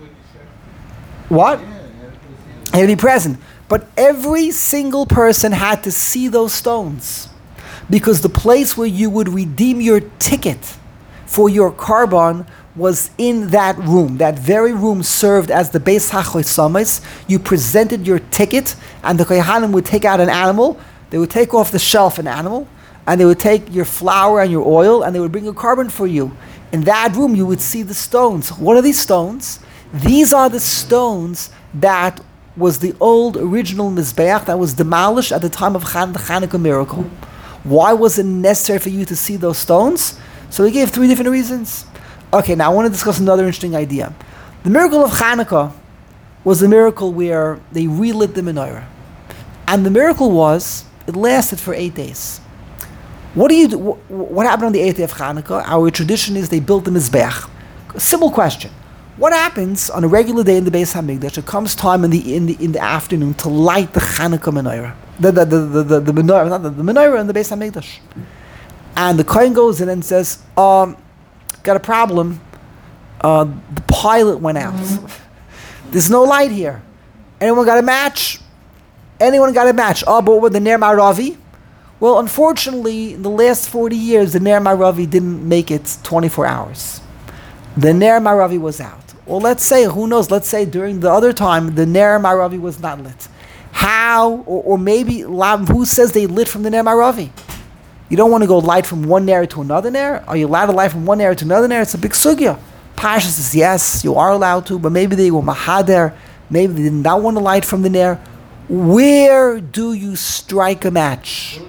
what? He'll be present. But every single person had to see those stones, because the place where you would redeem your ticket for your carbon was in that room. That very room served as the Beis HaChosamais. You presented your ticket, and the Kohanim would take out an animal. They would take off the shelf an animal, and they would take your flour and your oil, and they would bring a carbon for you. In that room, you would see the stones. What are these stones? These are the stones that was the old original Mizbeach that was demolished at the time of Chan- the Hanukkah miracle. Why was it necessary for you to see those stones? So he gave three different reasons. Okay, now I want to discuss another interesting idea. The miracle of Hanukkah was a miracle where they relit the menorah. And the miracle was, it lasted for eight days. What do you do? Wh- What happened on the eighth day of Hanukkah? Our tradition is they built the Mizbeach. Simple question. What happens on a regular day in the Beis Hamikdash? It comes time in the in the in the afternoon to light the Hanukkah menorah, the the the the, the, the menorah, not the, the menorah in the Beis Hamikdash. And the kohen goes in and says, um, "Got a problem. Uh, the pilot went out. There's no light here. Anyone got a match? Anyone got a match? Oh, but with the Ner Maravi? Well, unfortunately, in the last forty years, the Ner Maravi didn't make it twenty-four hours. The Ner Maravi was out. Well, let's say, who knows, let's say during the other time, the Ner Maravi was not lit. How, or, or maybe, who says they lit from the Ner Maravi? You don't want to go light from one Ner to another Ner? Are you allowed to light from one Ner to another Ner? It's a big sugya. Pasha says, yes, you are allowed to, but maybe they were mahader, maybe they did not want to light from the Ner. Where do you strike a match?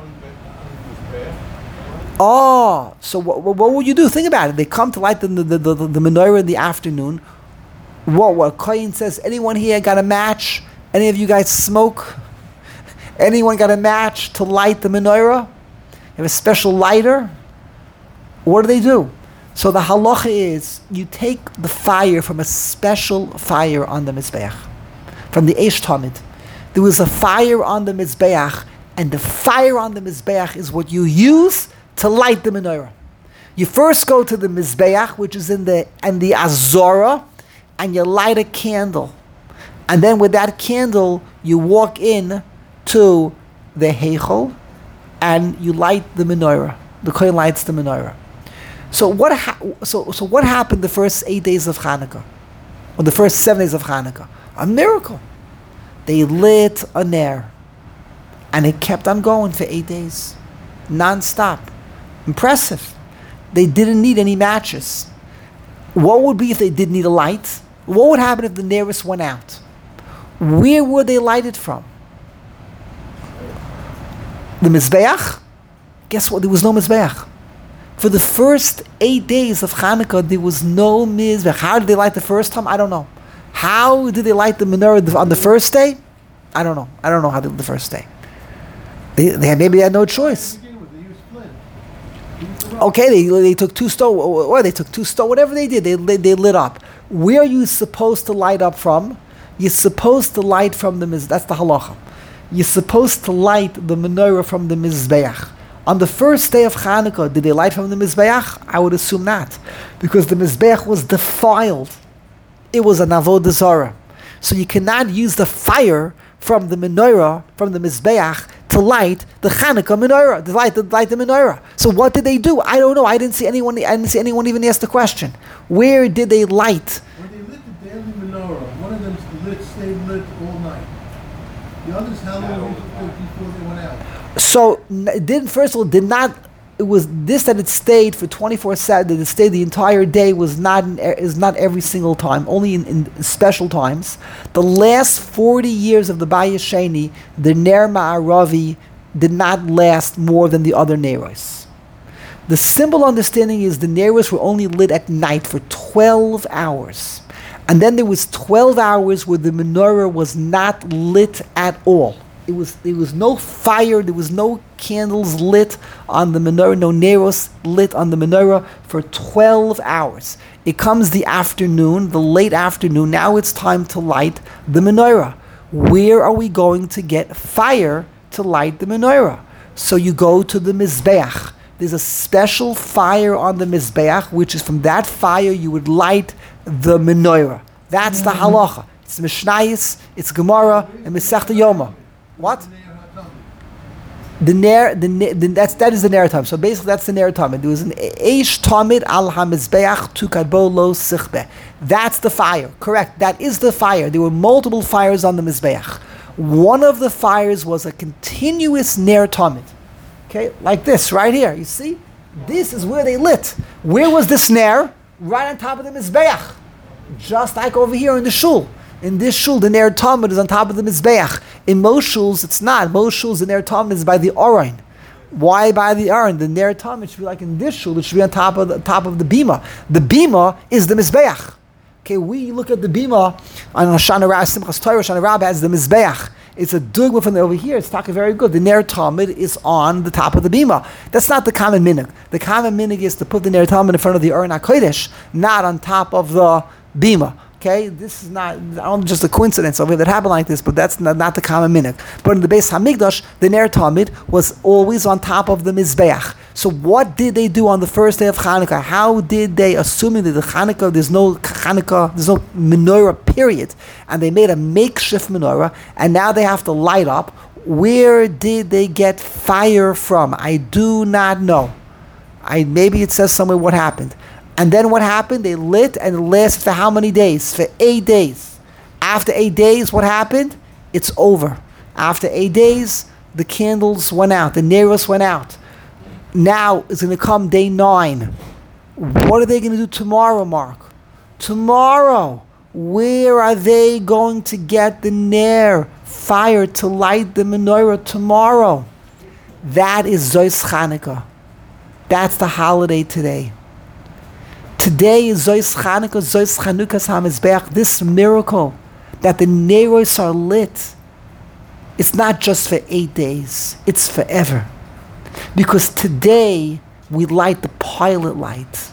Oh, so what, what, what would you do? Think about it. They come to light the, the, the, the, the menorah in the afternoon. What, what Kohen says, anyone here got a match? Any of you guys smoke? Anyone got a match to light the menorah? Have a special lighter? What do they do? So the halacha is, you take the fire from a special fire on the Mizbeach, from the Eish Tamid. There was a fire on the Mizbeach, and the fire on the Mizbeach is what you use to light the menorah. You first go to the Mizbeach, which is in the and the Azorah, and you light a candle. And then with that candle, you walk in to the Heichel, and you light the menorah. The Kohen lights the menorah. So what ha- so, so what happened the first eight days of Hanukkah? on the first seven days of Hanukkah. A miracle. They lit a ner, and it kept on going for eight days, non-stop. Impressive. They didn't need any matches. What would be if they did need a light? What would happen if the nearest went out? Where would they light it from? The Mizbeach? Guess what? There was no Mizbeach. For the first eight days of Hanukkah, there was no Mizbeach. How did they light the first time? I don't know. How did they light the menorah on the first day? I don't know. I don't know how they did the first day. They, they had, maybe they had no choice. Okay, they, they took two stove, or they took two stove, whatever they did, they, they they lit up. Where are you supposed to light up from? You're supposed to light from the Mizbeach. That's the halacha. You're supposed to light the menorah from the Mizbeach. On the first day of Hanukkah, did they light from the Mizbeach? I would assume not. Because the Mizbeach was defiled. It was an avodah zarah. So you cannot use the fire from the menorah, from the Mizbeach, to light the Hanukkah menorah, to light the, light the menorah. So what did they do? I don't know. I didn't see anyone. I didn't see anyone even ask the question. Where did they light? When they lit the daily menorah, one of them lit, stayed lit all night. The others, how long before they went out? So it didn't. First of all, did not. It was this that it stayed for twenty-four seven. That it stayed the entire day was not in, is not every single time. Only in, in special times. The last forty years of the Bayis Sheni, the Ner Ma'aravi did not last more than the other Neros. The simple understanding is the Neros were only lit at night for twelve hours, and then there was twelve hours where the menorah was not lit at all. It was there was no fire, there was no candles lit on the menorah, no neros lit on the menorah for twelve hours. It comes the afternoon, the late afternoon, now it's time to light the menorah. Where are we going to get fire to light the menorah? So you go to the Mizbeach. There's a special fire on the Mizbeach, which is from that fire you would light the menorah. That's the halacha. It's Mishnayos, it's Gemara, and Masechta Yoma. What? The ner, the, the that's that is the ner tamid. So basically, that's the ner tamid. There was an eish tamid al hamizbeach tukadbo lo sichbe. That's the fire. Correct. That is the fire. There were multiple fires on the mizbeach. One of the fires was a continuous ner tamid. Okay, like this right here. You see, this is where they lit. Where was this ner? Right on top of the mizbeach, just like over here in the shul. In this shul, the Ner Tamid is on top of the Mizbeach. In most shuls, it's not. Most shuls, the Ner Tamid is by the Orain. Why by the Orain? The Ner Tamid should be like in this shul. It should be on top of the top of the Bima. The Bima is the Mizbeach. Okay, we look at the Bima on Hoshana Rabbah, Simchas Torah, Hoshana Rabbah as the Mizbeach. It's a dugma from the, over here. It's talking very good. The Ner Tamid is on the top of the Bima. That's not the common minhag. The common minhag is to put the Ner Tamid in front of the Orain HaKodesh, not on top of the Bima. Okay, this is not, I don't just a coincidence of it that happened like this, but that's not, not the common minhag. But in the Beis Hamikdash, the Ner Tamid was always on top of the Mizbeach. So what did they do on the first day of Hanukkah? How did they, assuming that the Hanukkah, there's no Hanukkah, there's no menorah, period, and they made a makeshift menorah, and now they have to light up, where did they get fire from? I do not know. I maybe it says somewhere what happened. And then what happened? They lit and it lasted for how many days? For eight days. After eight days, what happened? It's over. After eight days, the candles went out. The neros went out. Now it's going to come day nine. What are they going to do tomorrow, Mark? Tomorrow, where are they going to get the ner, fire to light the menorah tomorrow? That is Zos Chanukah. That's the holiday today. Today is Zos Chanukah, Zos Chanukah's HaMizbeach, this miracle that the neros are lit. It's not just for eight days, it's forever. Because today we light the pilot light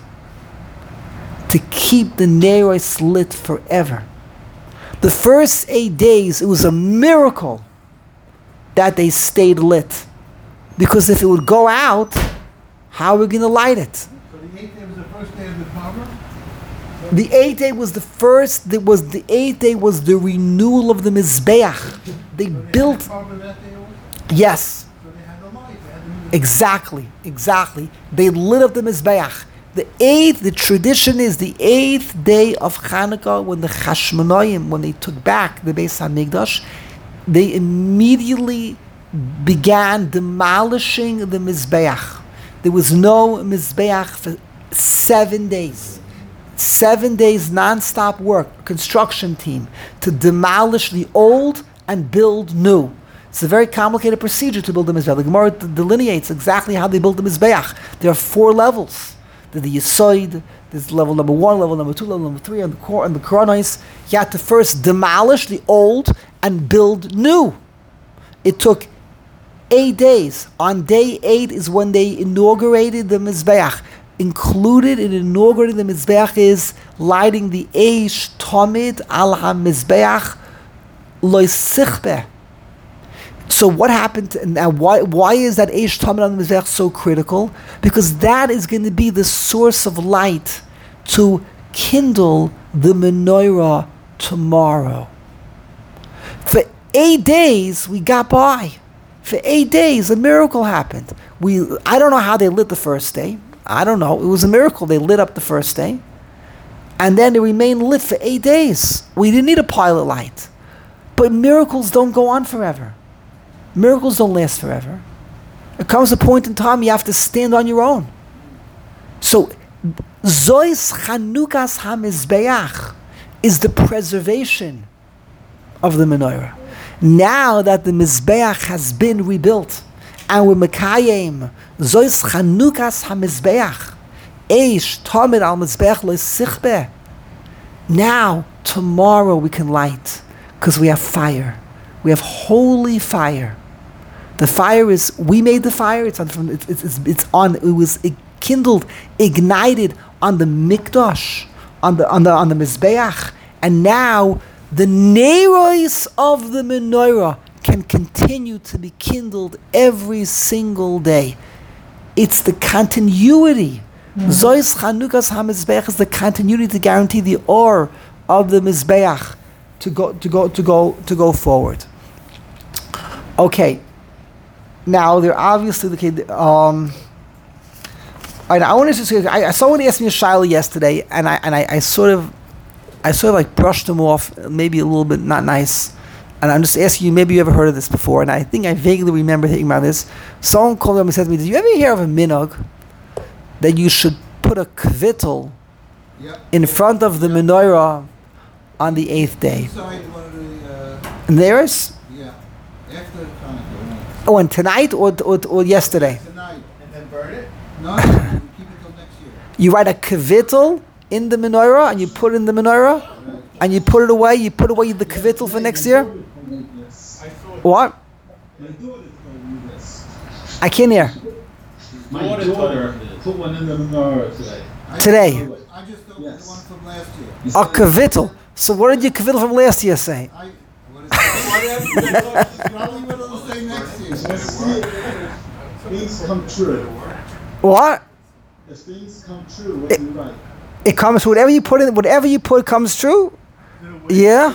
to keep the neros lit forever. The first eight days, it was a miracle that they stayed lit. Because if it would go out, how are we going to light it? So the eighth day was the first day of the Karma? The eighth day was the first, that was the eighth day was the renewal of the Mizbeach. They So they built, had Karma that day also? yes, So they had the light. They had the exactly, exactly. They lit up the Mizbeach. The eighth, the tradition is the eighth day of Hanukkah, when the Chashmonaim, when they took back the Beis Hamikdash, they immediately began demolishing the Mizbeach. There was no Mizbeach for seven days. Seven days non-stop work, construction team, to demolish the old and build new. It's a very complicated procedure to build the Mizbeach. The Gemara delineates exactly how they build the Mizbeach. There are four levels. There's the Yisoid, there's level number one, level number two, level number three, and the core and the Koronos. You have to first demolish the old and build new. It took eight days. On day eight is when they inaugurated the Mizbeach. Included in inaugurating the Mizbeach is lighting the Eish Tomid al HaMizbeach Lo Sichbeh. So what happened to, now? Why why is that Eish Tomid al Mizbeach so critical? Because that is going to be the source of light to kindle the menorah tomorrow. For eight days we got by. For eight days a miracle happened. We I don't know how they lit the first day. I don't know. It was a miracle. They lit up the first day. And then it remained lit for eight days. We didn't need a pilot light. But miracles don't go on forever. Miracles don't last forever. There comes a point in time you have to stand on your own. So, Zois Chanukas HaMizbeach is the preservation of the menorah. Now that the Mizbeach has been rebuilt, and we're Mekayim, Zois Chanukas HaMizbeach, Eish Tomid al Mizbeach Lo Sichbeh. Now, tomorrow we can light, because we have fire. We have holy fire. The fire is, we made the fire, it's on, it's, it's, it's on, it was kindled, ignited on the Mikdash, on the, on the, on the Mizbeach, and now the neiros of the menorah can continue to be kindled every single day. It's the continuity. Zois Chanukas HaMizbeach is the continuity to guarantee the or of the Mizbeach to go to go to go to go forward. Okay. Now they're obviously the kid. Um, I, I want to just. I, someone asked me a shaila yesterday, and I and I, I sort of, I sort of like brushed them off, maybe a little bit not nice. And I'm just asking you, maybe you ever heard of this before, and I think I vaguely remember thinking about this. Someone called me up and said to me, "Did you ever hear of a minhag that you should put a kvittel Yep. in front of the menorah on the eighth day?" Inside one of the, uh, And there is. yeah, after Hanukkah. Oh, and tonight or or, or yesterday? Tonight. And then burn it? No, no, we keep it till next year. You write a kvittel in the menorah, and you put it in the menorah, and you put it away. You put away the kvittel for next year. I thought What? I can't hear. My daughter daughter told me this. put one in the menorah today. I Today. just- I just opened Yes. the one from last year. You A said- kvittel. So what did your kvittel from last year say? I, what is it? Whatever, probably what it'll say next year. Let's see if things come true. What? If things come true, what do you write? It comes. Whatever you put in, whatever you put comes true. Yeah.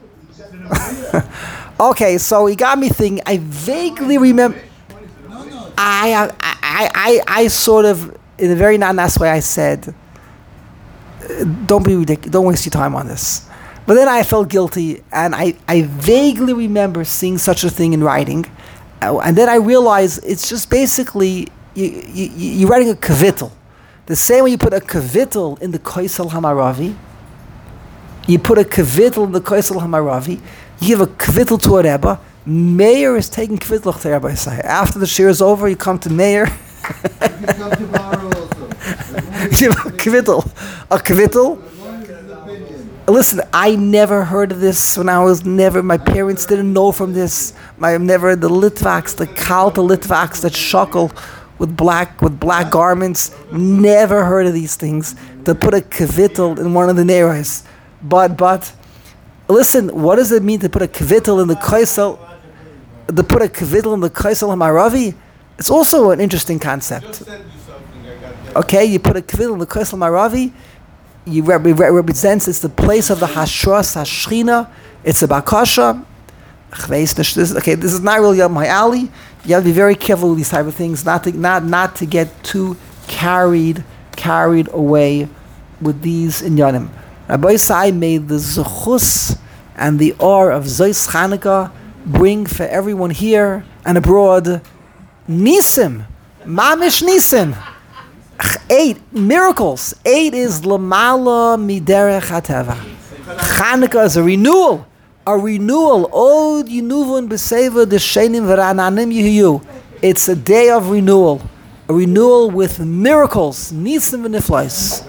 Okay. So he got me thinking. I vaguely remember. No, no, I, I, I, I, I sort of, in a very not nice way, I said, "Uh, don't be ridiculous, don't waste your time on this." But then I felt guilty, and I, I vaguely remember seeing such a thing in writing, uh, and then I realized it's just basically, you, you, you're writing a kavittel. The same way you put a kavittel in the Koisel Hamaravi, you put a kavittel in the Koisel Hamaravi, you give a kavittel to a Rebbe. Meir is taking kvittel to Rabbi Isai. After the shir is over, you come to Meir. you can come tomorrow also. Give a kvittel. A kvittel. As long as it's opinion. Listen, I never heard of this when I was never, my parents didn't know from this. I never, the Litvaks, the Kalta Litvaks that shuckle with black with black garments, never heard of these things. To put a kvittel in one of the neiros. But, but, listen, what does it mean to put a kvittel in the Kaisel? To put a kvittel in the Kaisel Hamaravi? It's also an interesting concept. Okay, you put a kvittel in the Kaisel Hamaravi, you rep- it represents, it's the place of the Hashras Hashchina, it's a Bakasha. Okay, this is not really up my alley. You have to be very careful with these type of things, not to, not, not to get too carried carried away with these inyanim. Rabbi Isai made the zechus and the or of Zeis Chanukah bring for everyone here and abroad nisim, mamish nisim, eight miracles. Eight is lamala miderech hateva. Chanukah is a renewal, a renewal. Od yinuvun b'seva d'shenim v'ra'ananim yihiyu. It's a day of renewal, a renewal with miracles, nisim v'niflais.